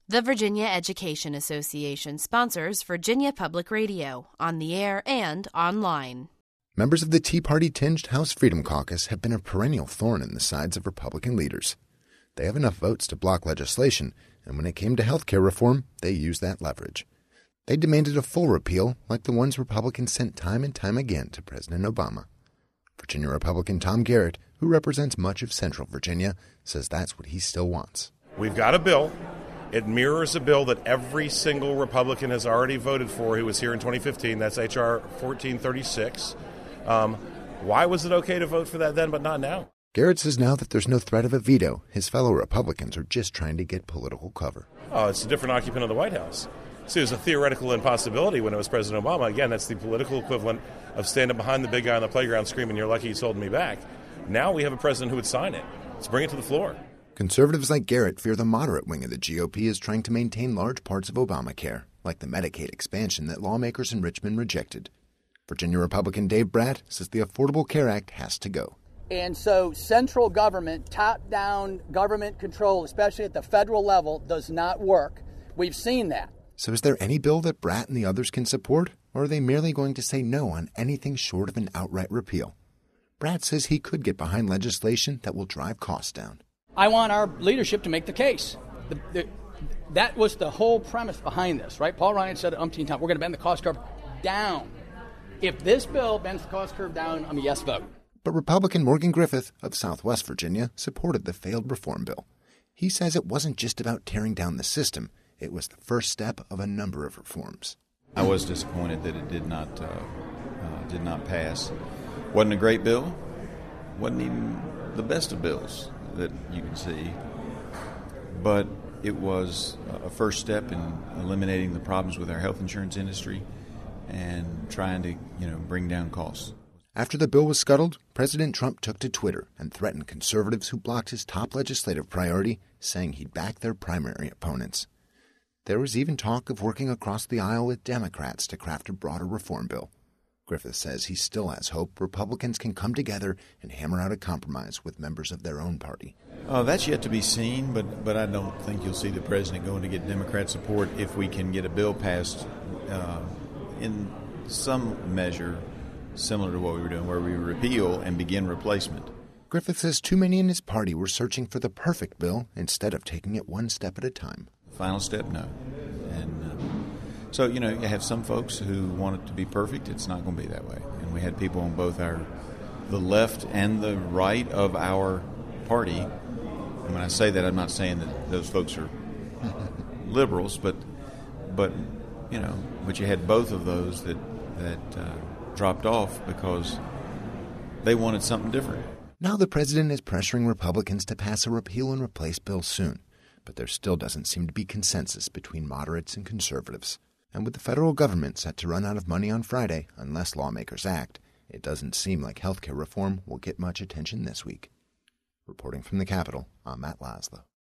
The Virginia Education Association sponsors Virginia Public Radio, on the air and online. Members of the Tea Party-tinged House Freedom Caucus have been a perennial thorn in the sides of Republican leaders. They have enough votes to block legislation, and when it came to health care reform, they used that leverage. They demanded a full repeal, like the ones Republicans sent time and time again to President Obama. Virginia Republican Tom Garrett, who represents much of Central Virginia, says that's what he still wants. We've got a bill. It mirrors a bill that every single Republican has already voted for who was here in 2015. That's H.R. 1436. Why was it okay to vote for that then, but not now? Garrett says now that there's no threat of a veto, his fellow Republicans are just trying to get political cover. Oh, it's a different occupant of the White House. See, it was a theoretical impossibility when it was President Obama. Again, that's the political equivalent of standing behind the big guy on the playground screaming, "You're lucky he's holding me back." Now we have a president who would sign it. Let's bring it to the floor. Conservatives like Garrett fear the moderate wing of the GOP is trying to maintain large parts of Obamacare, like the Medicaid expansion that lawmakers in Richmond rejected. Virginia Republican Dave Bratt says the Affordable Care Act has to go. And so central government, top-down government control, especially at the federal level, does not work. We've seen that. So is there any bill that Bratt and the others can support, or are they merely going to say no on anything short of an outright repeal? Bratt says he could get behind legislation that will drive costs down. I want our leadership to make the case. That was the whole premise behind this, right? Paul Ryan said it umpteen times, we're going to bend the cost curve down. If this bill bends the cost curve down, I'm a yes vote. But Republican Morgan Griffith of Southwest Virginia supported the failed reform bill. He says it wasn't just about tearing down the system. It was the first step of a number of reforms. I was disappointed that it did not pass. Wasn't a great bill. Wasn't even the best of bills that you can see. But it was a first step in eliminating the problems with our health insurance industry and trying to, bring down costs. After the bill was scuttled, President Trump took to Twitter and threatened conservatives who blocked his top legislative priority, saying he'd back their primary opponents. There was even talk of working across the aisle with Democrats to craft a broader reform bill. Griffith says he still has hope Republicans can come together and hammer out a compromise with members of their own party. That's yet to be seen, but I don't think you'll see the president going to get Democrat support if we can get a bill passed in some measure similar to what we were doing, where we repeal and begin replacement. Griffith says too many in his party were searching for the perfect bill instead of taking it one step at a time. Final step, no. And so, you have some folks who want it to be perfect. It's not going to be that way. And we had people on both the left and the right of our party. And when I say that, I'm not saying that those folks are liberals, but you had both of those that dropped off because they wanted something different. Now the president is pressuring Republicans to pass a repeal and replace bill soon. But there still doesn't seem to be consensus between moderates and conservatives. And with the federal government set to run out of money on Friday unless lawmakers act, it doesn't seem like health care reform will get much attention this week. Reporting from the Capitol, I'm Matt Laszlo.